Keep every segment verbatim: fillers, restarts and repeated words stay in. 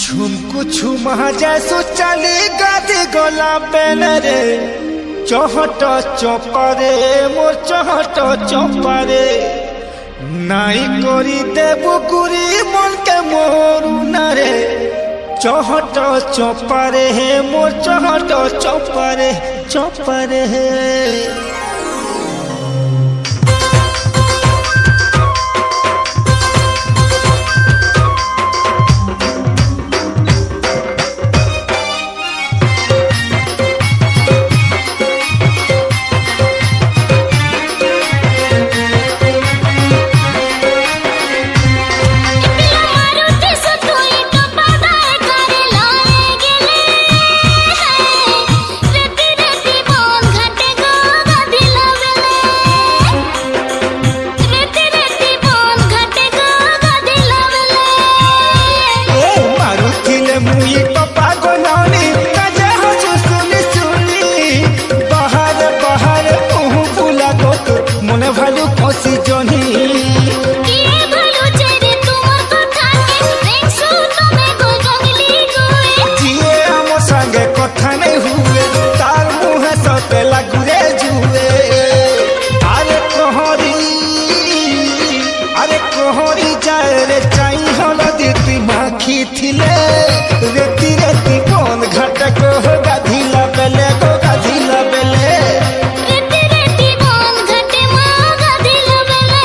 झुमकु छुमा जैसो चली गादी गोला पेन रे चौहट चौपारे मोर चौहट चौपारे नाई करी देबु गुरी मन के मोरू न रे चौहट चौपारे मोर चौहट चौपारे चौपारे रेती रेती कौन घटक हो गाधिला बेले गो गाधिला बेले रेती रेती कौन घटे मां गाधिला बेले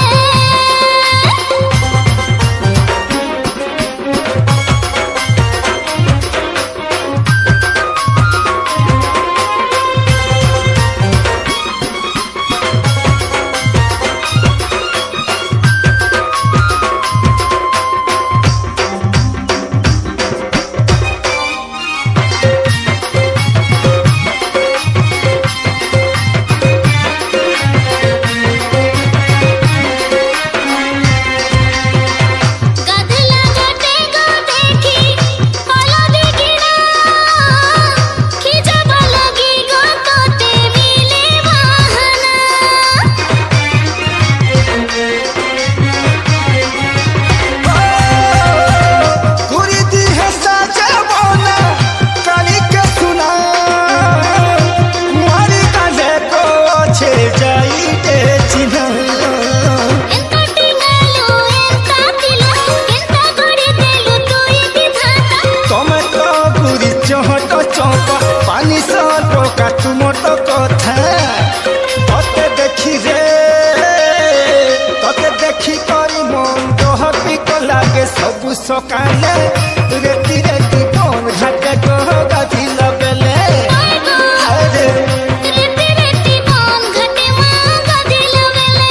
सबु सकाले रेती रेती कौन घाटे को गाधिला बेले अरे रेती रेती कौन घटे मां गाधिला बेले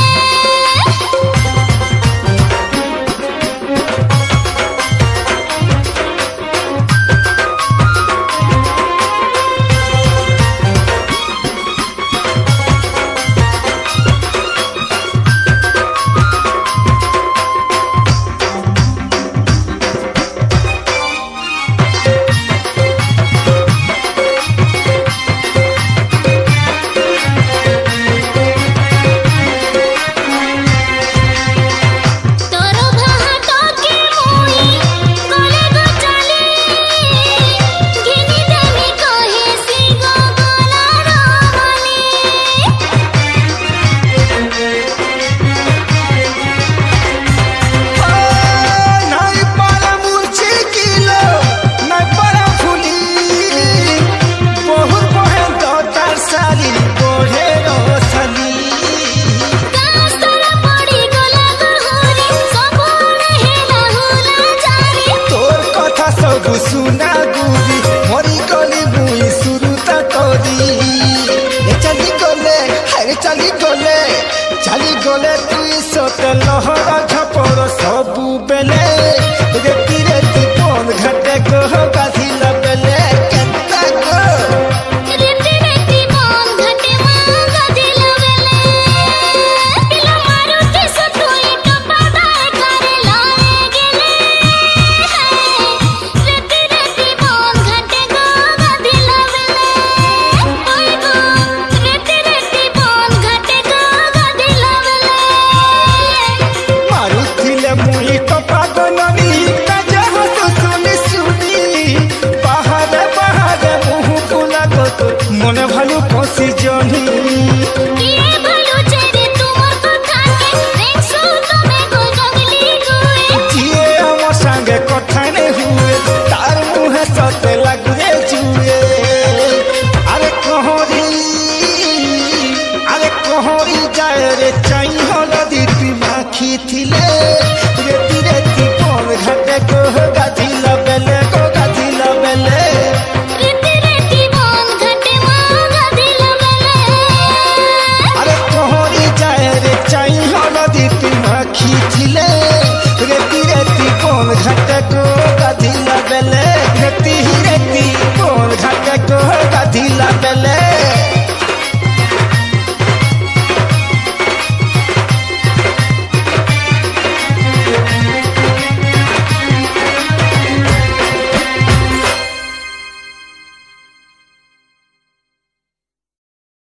सुना गुरी मोरी गली मुई सुरुता करी चली गले हरे चली गले चली गले तुई सते लहरा झपड़ सबु बेले रेती रेती